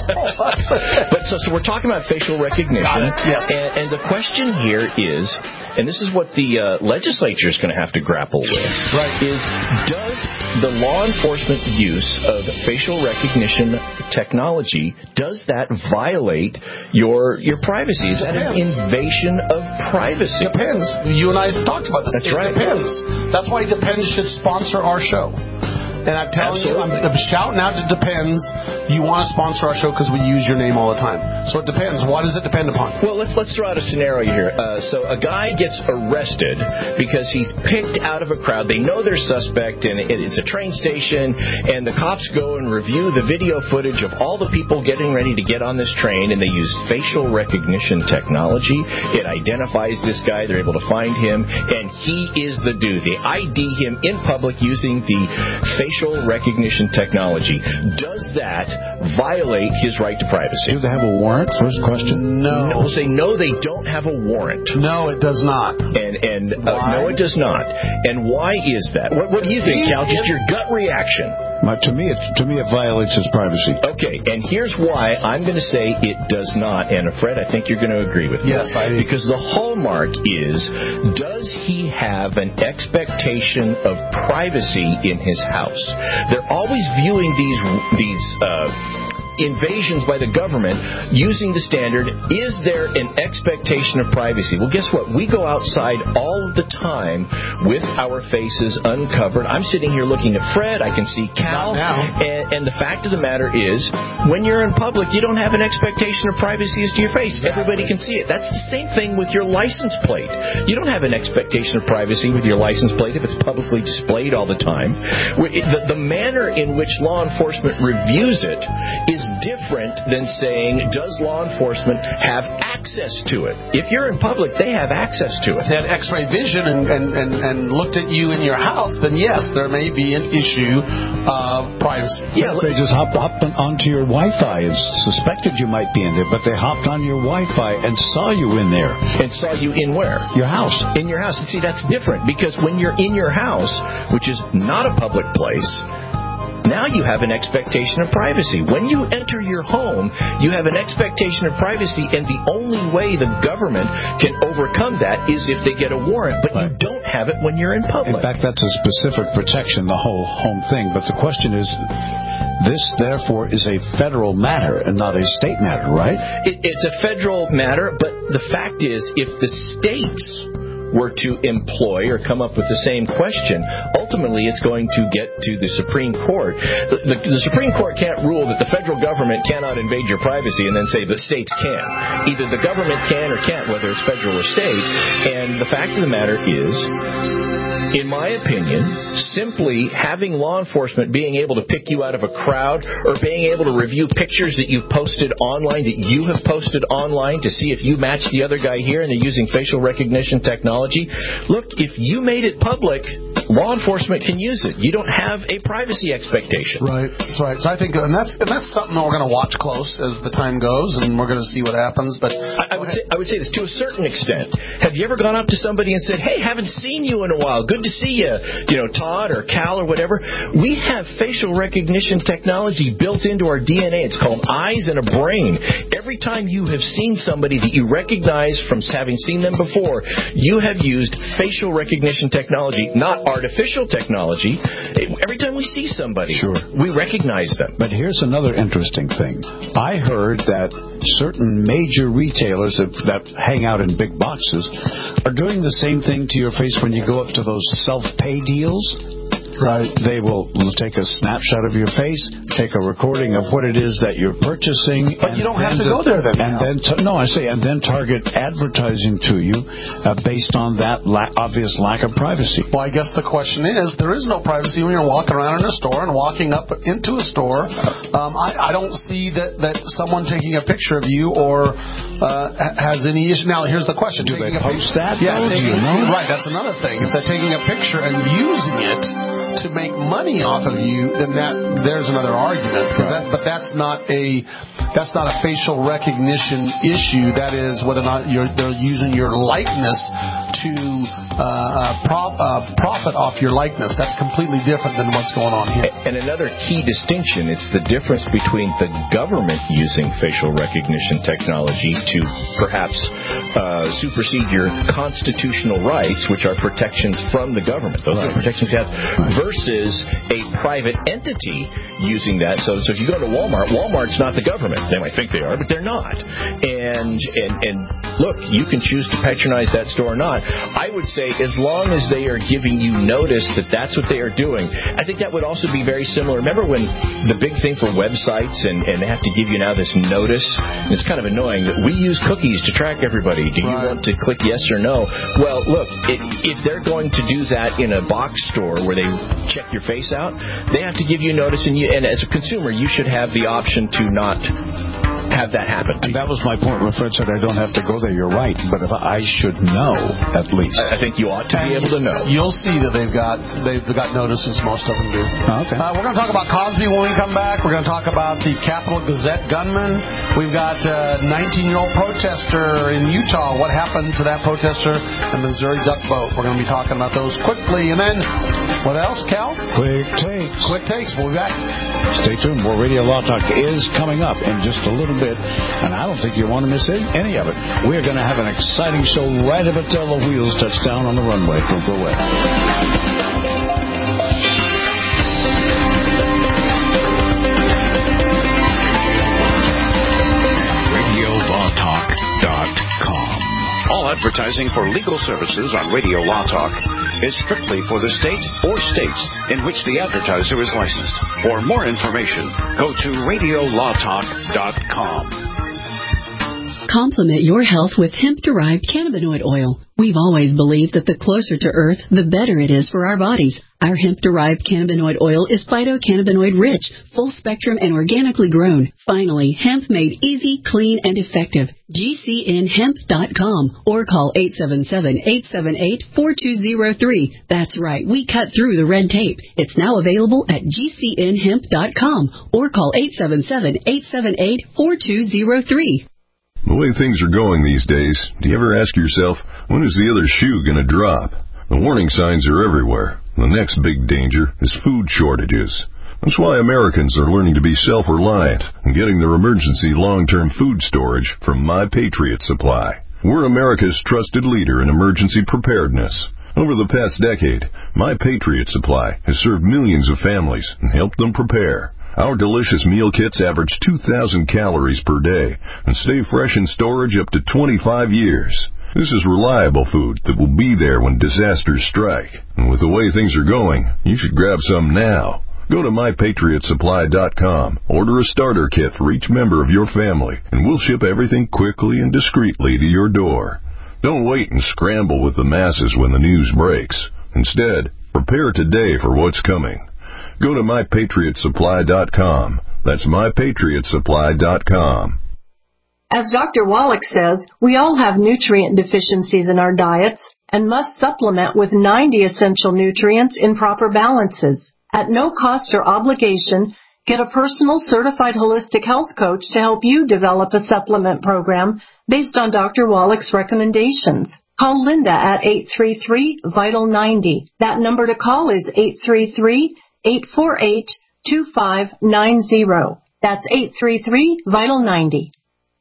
But so, so we're talking about facial recognition. Got it. Yes. And, and the question here is, and this is what the uh, legislature is going to have to grapple with, right? Is does the law enforcement use of facial recognition technology, does that violate your your privacy? Is that an invasion of privacy? Depends. You and I talked about this. That's it right. Depends. That's why Depends should sponsor our show. And I'm telling Absolutely. you, I'm, I'm shouting out to Depends. You want to sponsor our show because we use your name all the time. So it depends. What does it depend upon? Well, let's let's throw out a scenario here. Uh, so a guy gets arrested because he's picked out of a crowd. They know they're suspect, and it, it's a train station. And the cops go and review the video footage of all the people getting ready to get on this train, and they use facial recognition technology. It identifies this guy. They're able to find him, and he is the dude. They I D him in public using the facial recognition technology. Does that violate his right to privacy? Do they have a warrant? First question. No. No, say no, they don't have a warrant. No, it does not. And and uh, no, it does not. And why is that? What, what do you think, Cal? Just your gut reaction. My, to me, it to me, it violates his privacy. Okay, and here's why I'm going to say it does not. And Fred, I think you're going to agree with me. Yes, I do. Because the hallmark is, does he have an expectation of privacy in his house? They're always viewing these these uh, invasions by the government using the standard, is there an expectation of privacy? Well, guess what? We go outside all the time with our faces uncovered. I'm sitting here looking at Fred. I can see Cal. And, and the fact of the matter is, when you're in public, you don't have an expectation of privacy as to your face. Exactly. Everybody can see it. That's the same thing with your license plate. You don't have an expectation of privacy with your license plate if it's publicly displayed all the time. The, the manner in which law enforcement reviews it is different than saying, does law enforcement have access to it? If you're in public, they have access to it. If they had x-ray vision and, and, and, and looked at you in your house, then yes, there may be an issue of privacy. Yeah, if they just hopped, hopped onto your Wi-Fi and suspected you might be in there, but they hopped on your Wi-Fi and saw you in there. And saw you in where? Your house. In your house. See, that's different, because when you're in your house, which is not a public place, now you have an expectation of privacy. When you enter your home, you have an expectation of privacy, and the only way the government can overcome that is if they get a warrant, but right. You don't have it when you're in public. In fact, that's a specific protection, the whole home thing. But the question is, this, therefore, is a federal matter and not a state matter, right? It, it's a federal matter, but the fact is, if the states were to employ or come up with the same question, ultimately it's going to get to the Supreme Court. The, the, the Supreme Court can't rule that the federal government cannot invade your privacy and then say the states can. Either the government can or can't, whether it's federal or state. And the fact of the matter is, in my opinion, simply having law enforcement being able to pick you out of a crowd or being able to review pictures that you've posted online, that you have posted online to see if you match the other guy here and they're using facial recognition technology. Look, if you made it public, law enforcement can use it. You don't have a privacy expectation. Right. That's right. So I think, and that's and that's something that we're going to watch close as the time goes, and we're going to see what happens. But I, I would say I would say this to a certain extent. Have you ever gone up to somebody and said, "Hey, haven't seen you in a while. Good to see you." You know, Todd or Cal or whatever. We have facial recognition technology built into our D N A. It's called eyes and a brain. Every time you have seen somebody that you recognize from having seen them before, you have used facial recognition technology, not artificial technology. Every time we see somebody, sure. we recognize them. But here's another interesting thing. I heard that certain major retailers that, that hang out in big boxes are doing the same thing to your face when you go up to those self-pay deals. Right. They will take a snapshot of your face, take a recording of what it is that you're purchasing. But you don't have to go there then. And then, t- no, I say, and then target advertising to you uh, based on that la- obvious lack of privacy. Well, I guess the question is, there is no privacy when you're walking around in a store and walking up into a store. Um, I, I don't see that, that someone taking a picture of you or uh, has any issue. Now, here's the question. Do taking they a post that? Yeah, though? taking, Do you know? Right, that's another thing. If they're taking a picture and using it to make money off of you, then that there's another argument. Right. That, but that's not a that's not a facial recognition issue. That is whether or not you're they're using your likeness to uh, uh, prop, uh, profit off your likeness. That's completely different than what's going on here. And another key distinction, it's the difference between the government using facial recognition technology to perhaps uh, supersede your constitutional rights, which are protections from the government. Those right. are protections you have. Right. Versus a private entity using that. So, so if you go to Walmart, Walmart's not the government. They might think they are, but they're not. And and and look, you can choose to patronize that store or not. I would say as long as they are giving you notice that that's what they are doing. I think that would also be very similar. Remember when the big thing for websites and, and they have to give you now this notice? It's kind of annoying that we use cookies to track everybody. Do you right. want to click yes or no? Well, look, it, if they're going to do that in a box store where they check your face out, they have to give you notice, and you, and as a consumer, you should have the option to not have that happen. And that was my point when Fred said I don't have to go there. You're right, but if I should know at least. I think you ought to and be able to know. You'll see that they've got they've got notices. Most of them do. Okay. Uh, we're going to talk about Cosby when we come back. We're going to talk about the Capital Gazette gunman. We've got a nineteen-year-old protester in Utah. What happened to that protester and the Missouri duck boat? We're going to be talking about those quickly. And then what else, Cal? Quick takes. Quick takes. We'll be back. Stay tuned. More Radio Law Talk is coming up in just a little bit, and I don't think you want to miss any of it. We're going to have an exciting show right up until the wheels touch down on the runway. Don't go away. radio law talk dot com. All advertising for legal services on Radio Law Talk is strictly for the state or states in which the advertiser is licensed. For more information, go to radio law talk dot com. Complement your health with hemp-derived cannabinoid oil. We've always believed that the closer to Earth, the better it is for our bodies. Our hemp-derived cannabinoid oil is phytocannabinoid rich, full-spectrum, and organically grown. Finally, hemp made easy, clean, and effective. G C N hemp dot com or call eight seven seven, eight seven eight, four two zero three. That's right, we cut through the red tape. It's now available at G C N hemp dot com or call eight seven seven, eight seven eight, four two zero three. The way things are going these days, do you ever ask yourself, when is the other shoe going to drop? The warning signs are everywhere. The next big danger is food shortages. That's why Americans are learning to be self-reliant and getting their emergency long-term food storage from My Patriot Supply. We're America's trusted leader in emergency preparedness. Over the past decade, My Patriot Supply has served millions of families and helped them prepare. Our delicious meal kits average two thousand calories per day and stay fresh in storage up to twenty-five years. This is reliable food that will be there when disasters strike. And with the way things are going, you should grab some now. Go to my patriot supply dot com, order a starter kit for each member of your family, and we'll ship everything quickly and discreetly to your door. Don't wait and scramble with the masses when the news breaks. Instead, prepare today for what's coming. Go to my patriot supply dot com. That's my patriot supply dot com. As Doctor Wallach says, we all have nutrient deficiencies in our diets and must supplement with ninety essential nutrients in proper balances. At no cost or obligation, get a personal certified holistic health coach to help you develop a supplement program based on Doctor Wallach's recommendations. Call Linda at eight three three, vital ninety. That number to call is eight three three, eight four eight, two five nine zero. That's eight three three, vital ninety.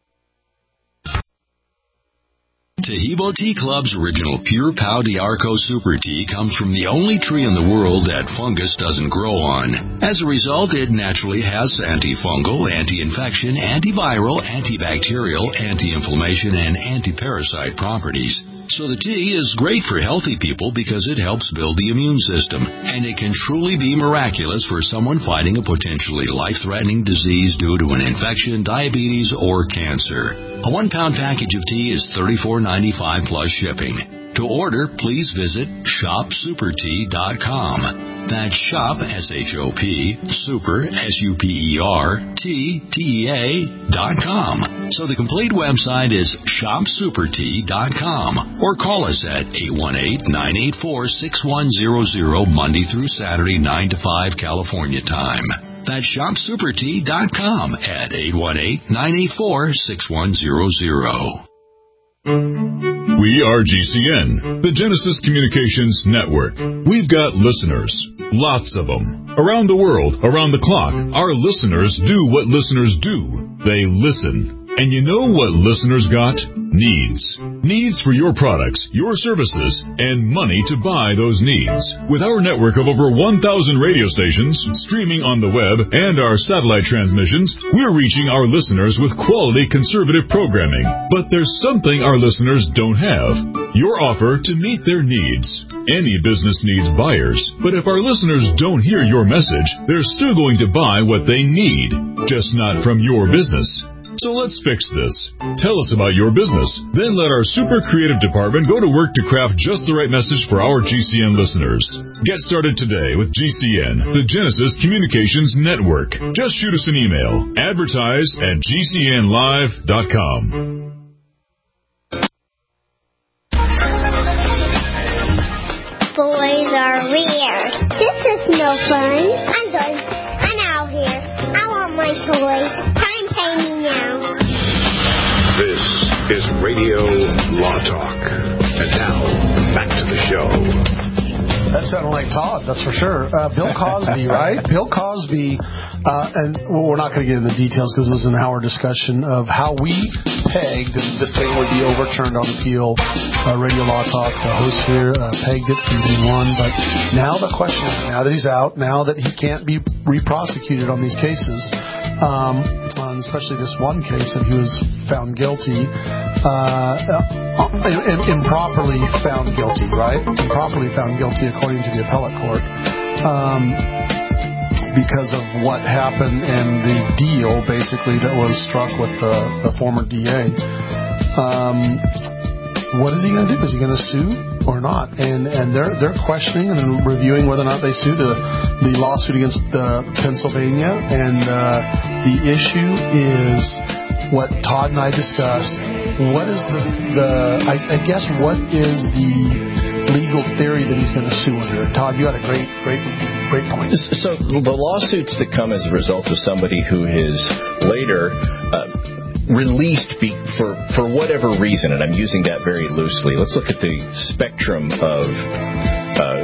Taheebo Tea Club's original Pure Pau d'Arco Super Tea comes from the only tree in the world that fungus doesn't grow on. As a result, it naturally has antifungal, anti-infection, antiviral, antibacterial, anti-inflammation, and anti-parasite properties. So the tea is great for healthy people because it helps build the immune system, and it can truly be miraculous for someone fighting a potentially life-threatening disease due to an infection, diabetes, or cancer. A one-pound package of tea is thirty-four ninety-five plus shipping. To order, please visit shop super tea dot com. That's shop, S H O P, super, S U P E R, T, T E A, dot com. So the complete website is shop super tea dot com. Or call us at eight one eight, nine eight four, six one zero zero, Monday through Saturday, nine to five, California time. That's shop super tea dot com at eight one eight, nine eight four, six one zero zero. We are G C N, the Genesis Communications Network. We've got listeners, lots of them. Around the world, around the clock, our listeners do what listeners do. They listen. And you know what listeners got? Needs. Needs for your products, your services, and money to buy those needs. With our network of over one thousand radio stations, streaming on the web, and our satellite transmissions, we're reaching our listeners with quality conservative programming. But there's something our listeners don't have. Your offer to meet their needs. Any business needs buyers, but if our listeners don't hear your message, they're still going to buy what they need, just not from your business. So let's fix this. Tell us about your business. Then let our super creative department go to work to craft just the right message for our G C N listeners. Get started today with G C N, the Genesis Communications Network. Just shoot us an email. Advertise at G C N live dot com. Boys are weird. This is no fun. I'm done. I'm out here. I want my toy. Time pay me now. This is Radio Law Talk. And now, back to the show. That sounded like Todd, that's for sure. Uh, Bill Cosby, right? Bill Cosby, uh, and well, we're not going to get into the details because this is an hour discussion of how we pegged this thing would be overturned on appeal. Uh, Radio Law Talk, the host here, uh, pegged it from day one. But now the question is, now that he's out, now that he can't be re-prosecuted on these cases, um, especially this one case that he was found guilty, uh, improperly found guilty, right? Improperly found guilty according to the appellate court, um, because of what happened and the deal, basically, that was struck with the, the former D A. Um, what is he going to do? Is he going to sue or not? And and they're they're questioning and then reviewing whether or not they sue the the lawsuit against uh, Pennsylvania. And uh, the issue is what Todd and I discussed. What is the the I, I guess what is the legal theory that he's going to sue under? Todd, you had a great great great point. So the lawsuits that come as a result of somebody who is later Uh, released be, for for whatever reason, and I'm using that very loosely. Let's look at the spectrum of uh,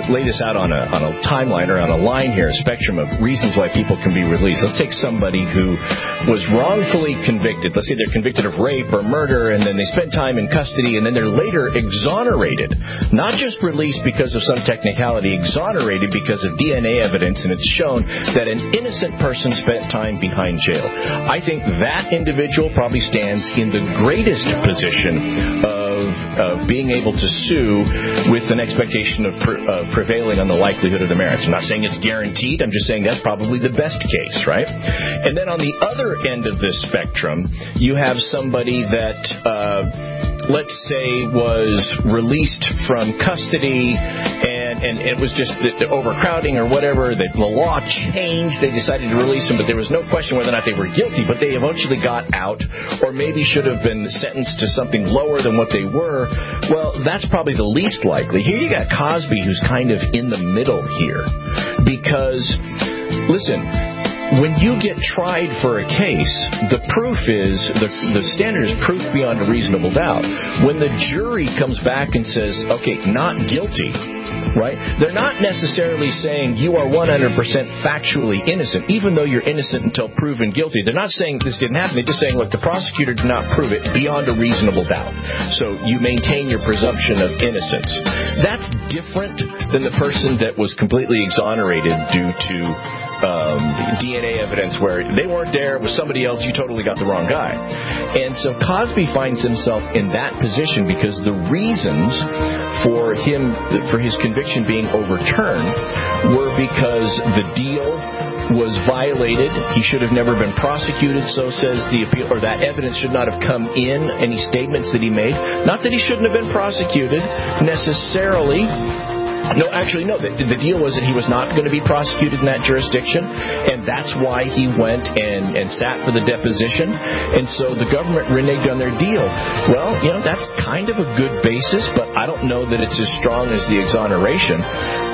lay this out on a on a timeline or on a line here, a spectrum of reasons why people can be released. Let's take somebody who was wrongfully convicted. Let's say they're convicted of rape or murder, and then they spend time in custody, and then they're later exonerated. Not just released because of some technicality, exonerated because of D N A evidence, and it's shown that an innocent person spent time behind jail. I think that individual probably stands in the greatest position of, of being able to sue with an expectation of pre- uh, prevailing on the likelihood of the merits. I'm not saying it's guaranteed. I'm just saying that's probably the best case, right? And then on the other end of this spectrum, you have somebody that, uh, let's say, was released from custody and, and it was just the, the overcrowding or whatever. The, the law changed. They decided to release them, but there was no question whether or not they were guilty. But they eventually got out or maybe should have been sentenced to something lower than what they were. Well, that's probably the least likely. Here you got Cosby, who's kind of in the middle here. Because, listen, when you get tried for a case, the proof is, the, the standard is proof beyond a reasonable doubt. When the jury comes back and says, okay, not guilty, right? They're not necessarily saying you are one hundred percent factually innocent, even though you're innocent until proven guilty. They're not saying this didn't happen. They're just saying, look, the prosecutor did not prove it beyond a reasonable doubt. So you maintain your presumption of innocence. That's different than the person that was completely exonerated due to um, D N A evidence where they weren't there, it was somebody else, you totally got the wrong guy. And so Cosby finds himself in that position because the reasons for him, for his conviction being overturned were because the deal was violated. He should have never been prosecuted, so says the appeal, or that evidence should not have come in, any statements that he made. Not that he shouldn't have been prosecuted necessarily. No, actually, no. The, the deal was that he was not going to be prosecuted in that jurisdiction, and that's why he went and, and sat for the deposition. And so the government reneged on their deal. Well, you know, that's kind of a good basis, but I don't know that it's as strong as the exoneration.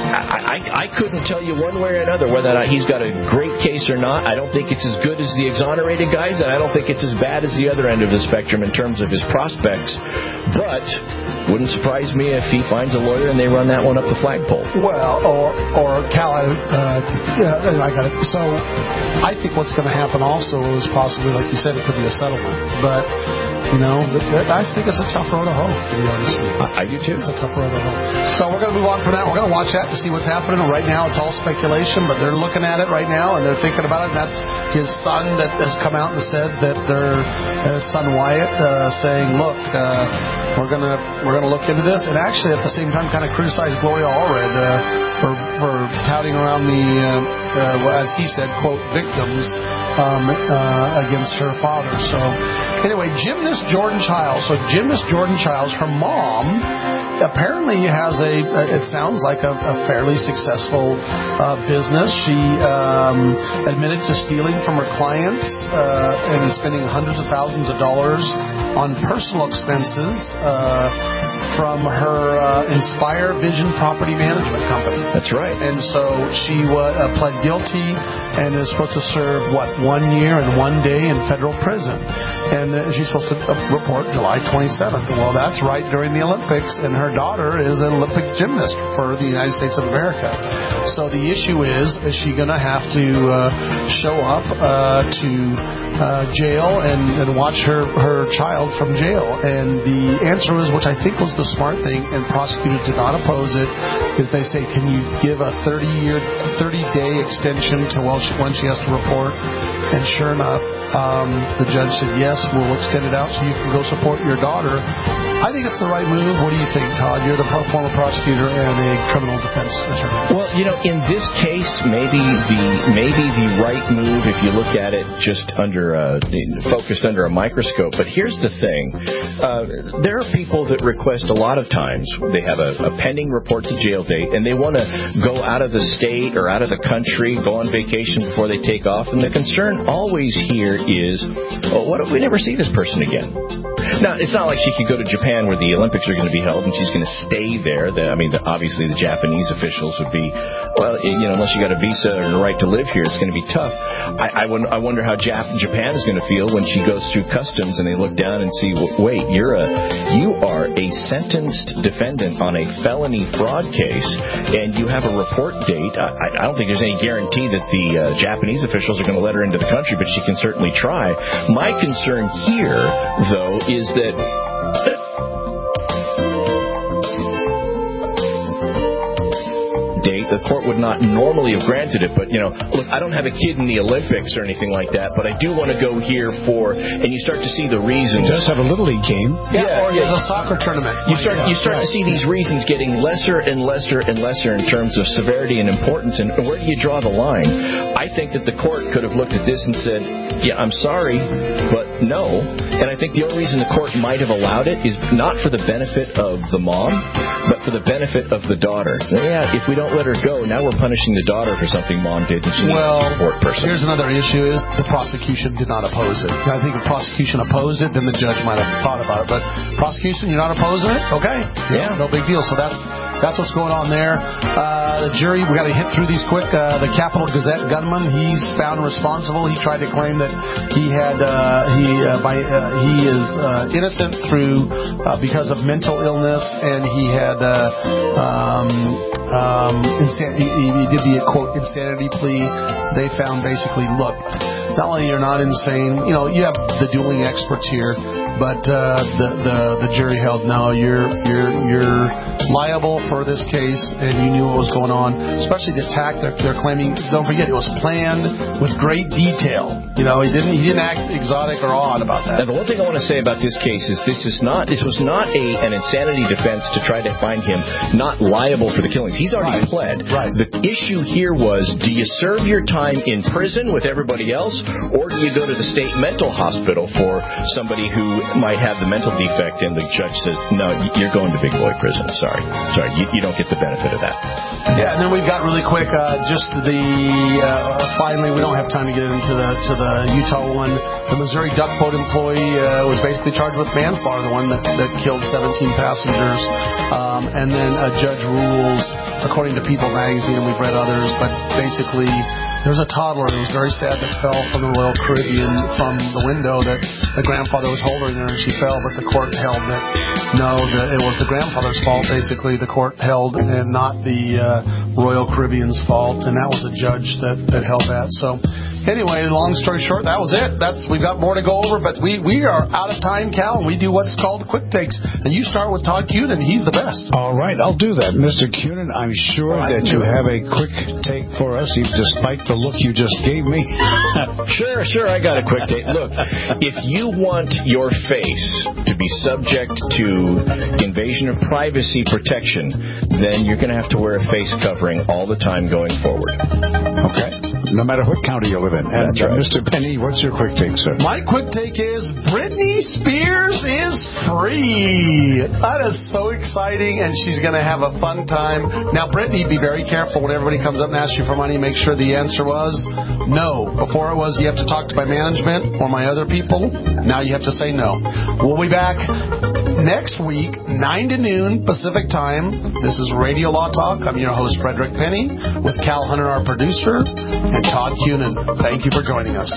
I, I, I couldn't tell you one way or another whether or not he's got a great case or not. I don't think it's as good as the exonerated guys, and I don't think it's as bad as the other end of the spectrum in terms of his prospects. But wouldn't surprise me if he finds a lawyer and they run that one up the flagpole. Well, or or Cal, uh, yeah, I got it. So I think what's going to happen also is possibly, like you said, it could be a settlement. But you know, I think it's a tough road to hoe, to be honest with you. I do too. It's a tough road to hoe. So we're going to move on from that. We're going to watch that to see what's happening. Right now, it's all speculation, but they're looking at it right now and they're thinking about it. That's his son that has come out and said that their his son Wyatt uh, saying, "Look, uh, we're gonna we're gonna look into this," and actually at the same time kind of criticized Gloria Allred uh, for for touting around the uh, uh, as he said, quote, victims um, uh, against her father. So anyway, gymnast Jordan Childs. So gymnast Jordan Childs, her mom apparently has a, it sounds like a, a fairly successful uh, business. She um, admitted to stealing from her clients uh, and spending hundreds of thousands of dollars on personal expenses uh, from her uh, Inspire Vision Property Management Company. That's right. And so she uh, pled guilty and is supposed to serve, what, one year and one day in federal prison. And uh, she's supposed to uh, report July twenty-seventh. Well, that's right during the Olympics, and her daughter is an Olympic gymnast for the United States of America. So the issue is, is she going to have to uh, show up uh, to uh, jail and, and watch her, her child from jail? And the answer is, which I think was the smart thing, and prosecutors did not oppose it, is they say, can you give a thirty-year, thirty-day extension to when she has to report? And sure enough, um, the judge said, yes, we'll extend it out so you can go support your daughter. I think it's the right move. What do you think, Todd? You're the former prosecutor and a criminal defense attorney. Well, you know, in this case, maybe the maybe the right move if you look at it just under a, focused under a microscope. But here's the thing: uh, there are people that request a lot of times they have a, a pending report to jail date and they want to go out of the state or out of the country, go on vacation before they take off. And the concern always here is, oh, what if we never see this person again? Now, it's not like she could go to Japan where the Olympics are going to be held and she's going to stay there. The, I mean, the, obviously the Japanese officials would be, well, you know, unless you got a visa and a right to live here, it's going to be tough. I, I, I wonder how Jap- Japan is going to feel when she goes through customs and they look down and see, wait, you're a, you are a sentenced defendant on a felony fraud case, and you have a report date. I, I don't think there's any guarantee that the uh, Japanese officials are going to let her into the country, but she can certainly try. My concern here, though, is that date, the court would not normally have granted it, but, you know, look, I don't have a kid in the Olympics or anything like that, but I do want to go here for, and you start to see the reasons. It does have a Little League game. Yeah, yeah or yeah. there's a soccer tournament. You start, you start right. to see these reasons getting lesser and lesser and lesser in terms of severity and importance, and where do you draw the line? I think that the court could have looked at this and said, yeah, I'm sorry, but no. And I think the only reason the court might have allowed it is not for the benefit of the mom, but for the benefit of the daughter. Yeah, if we don't let her go, now we're punishing the daughter for something mom did that she needs well, a support person. Here's another issue is the prosecution did not oppose it. I think if prosecution opposed it, then the judge might have thought about it. But prosecution, you're not opposing it? Okay. Yeah. No big deal. So that's that's what's going on there. Uh, the jury, we got to hit through these quick. Uh, the Capital Gazette gunman, he's found responsible. He tried to claim that he had uh, he uh, by uh, he is uh, innocent through uh, because of mental illness, and he had uh, um, um, insan- he, he did the quote insanity plea. They found basically, look, not only you're not insane, you know, you have the dueling experts here, but uh, the, the the jury held no, you're you're you're liable for this case, and you knew what was going on. Especially the attack, they're, they're claiming. Don't forget, it was planned with great detail. You know, he didn't he didn't act exotic or odd about that. Now, the one thing I want to say about this case is this is not this was not a an insanity defense to try to find him not liable for the killings. He's already Right. pled. Right. The issue here was, do you serve your time in prison with everybody else, or do you go to the state mental hospital for somebody who might have the mental defect, and the judge says, no, you're going to big boy prison. Sorry. Sorry, you, you don't get the benefit of that. Yeah, and then we've got really quick, uh, just the, uh, finally, we don't have time to get into the to the Utah one. The Missouri duck boat employee uh, was basically charged with manslaughter, the one that, that killed seventeen passengers. Um, and then a judge rules, according to People magazine, and we've read others, but basically there was a toddler who was very sad that fell from the Royal Caribbean from the window that the grandfather was holding her, and she fell, but the court held that no, that it was the grandfather's fault. Basically, the court held, and not the uh, Royal Caribbean's fault, and that was a judge that, that held that. So anyway, long story short, that was it. That's we've got more to go over, but we, we are out of time, Cal, and we do what's called quick takes. And you start with Todd Cunin. He's the best. All right, I'll do that. Mister Cunin, I'm sure well, that you have a quick take for us, despite the look you just gave me. Sure, sure, I got a quick take. Look, if you want your face to be subject to invasion of privacy protection, then you're going to have to wear a face covering all the time going forward. Okay. No matter what county you live in. And That's right. Mister Penny, what's your quick take, sir? My quick take is Britney Spears is free. That is so exciting, and she's going to have a fun time. Now, Britney, be very careful when everybody comes up and asks you for money. Make sure the answer was no. Before it was you have to talk to my management or my other people. Now you have to say no. We'll be back next week, nine to noon Pacific time. This is Radio Law Talk. I'm your host, Frederick Penny, with Cal Hunter, our producer, and Todd Cunin. Thank you for joining us.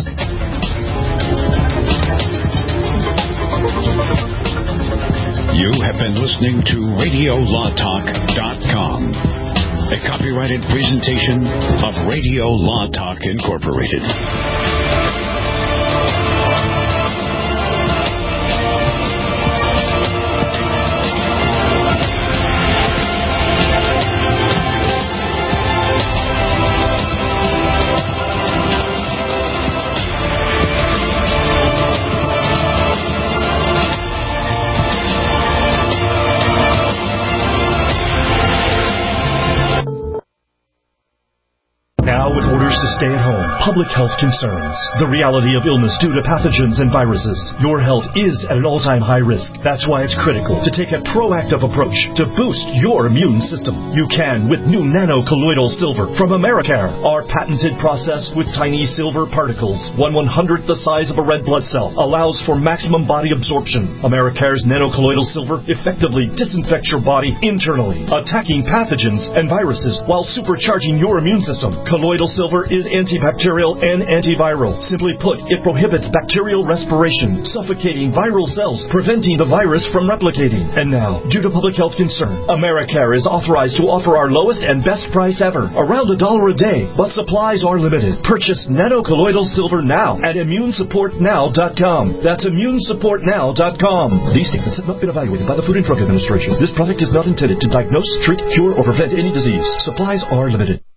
You have been listening to radio law talk dot com, a copyrighted presentation of Radio Law Talk Incorporated. Now Now with orders to stay at home, public health concerns, the reality of illness due to pathogens and viruses, your health is at an all-time high risk. That's why it's critical to take a proactive approach to boost your immune system. You can with new nano-colloidal silver from Americare. Our patented process with tiny silver particles, one one-hundredth the size of a red blood cell, allows for maximum body absorption. Americare's nano-colloidal silver effectively disinfects your body internally, attacking pathogens and viruses while supercharging your immune system. Colloidal silver is antibacterial and antiviral. Simply put, it prohibits bacterial respiration, suffocating viral cells, preventing the virus from replicating. And now, due to public health concern, Americare is authorized to offer our lowest and best price ever, around a dollar a day, but supplies are limited. Purchase nano-colloidal silver now at immune support now dot com. That's immune support now dot com. These statements have not been evaluated by the Food and Drug Administration. This product is not intended to diagnose, treat, cure, or prevent any disease. Supplies are limited.